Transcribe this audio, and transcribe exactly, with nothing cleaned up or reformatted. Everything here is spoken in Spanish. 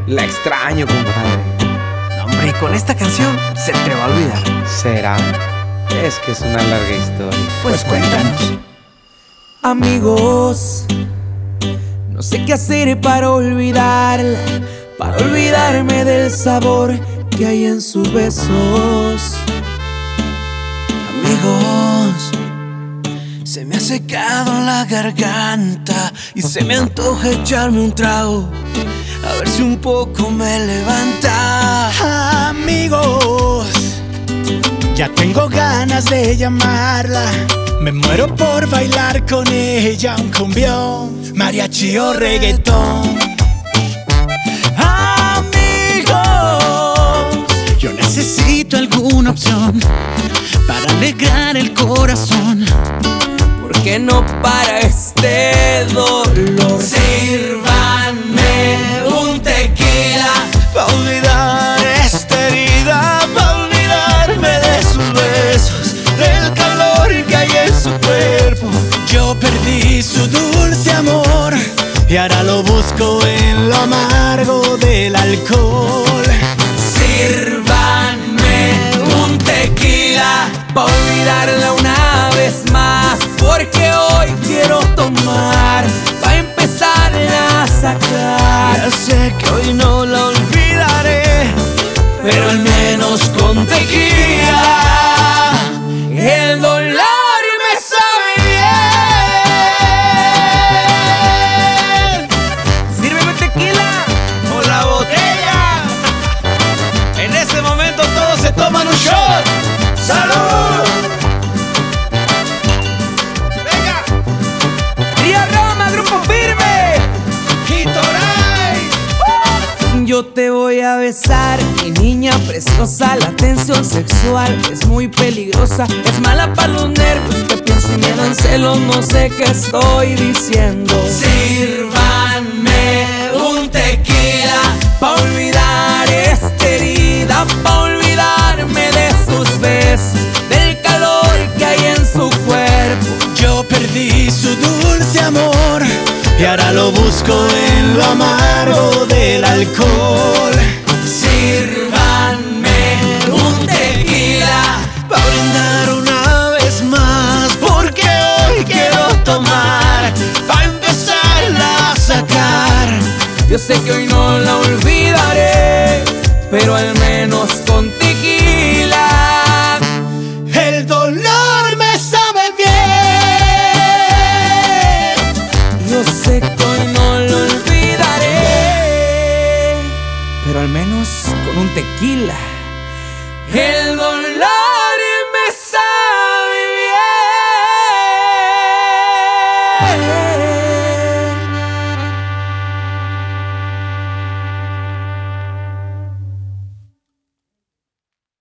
La extraño, compadre. No, hombre, con esta canción se te va a olvidar. ¿Será? Es que es una larga historia. Pues cuéntanos. Amigos, no sé qué hacer para olvidarla, para olvidarme del sabor que hay en sus besos. Amigos, se me ha secado la garganta y se me antoja echarme un trago, a ver si un poco me levanta. Amigos, ya tengo ganas de llamarla. Me muero por bailar con ella un cumbión, mariachi o reggaetón. Amigos, yo necesito alguna opción para alegrar el corazón. ¿Por qué no para este dolor? sírvanme un tequila pa' olvidar esta herida, pa' olvidarme de sus besos, del calor que hay en su cuerpo. Yo perdí su dulce amor y ahora lo busco en lo amargo del alcohol. Sírvanme un tequila pa' olvidarla una vez más, porque hoy quiero tomar pa' empezarla a sacar. Ya sé que hoy no la olvidaré, pero al menos con tequila El dolor me sabe bien. Sírveme tequila con la botella. En ese momento todos se toman un shot. ¡Salud! ¡Venga! Río Roma, Grupo Firme. ¡Hitoray! Yo te voy a besar, mi niña preciosa. La tensión sexual es muy peligrosa, es mala para los nervios. Te pienso y me dan celos, no sé qué estoy diciendo. Sírvanme un tequila Pa' olvidar esta herida, pa' olvidarme de sus besos, del calor que hay en su cuerpo. Yo perdí su dulce amor y ahora lo busco en lo amargo del alcohol. Sírvanme un tequila pa' brindar una vez más, porque hoy quiero tomar pa' empezarla a sacar. Yo sé que hoy no la olvidaré, pero al menos con tequila El dolor me sabe bien. yo sé que hoy no lo olvidaré, pero al menos con un tequila el dolor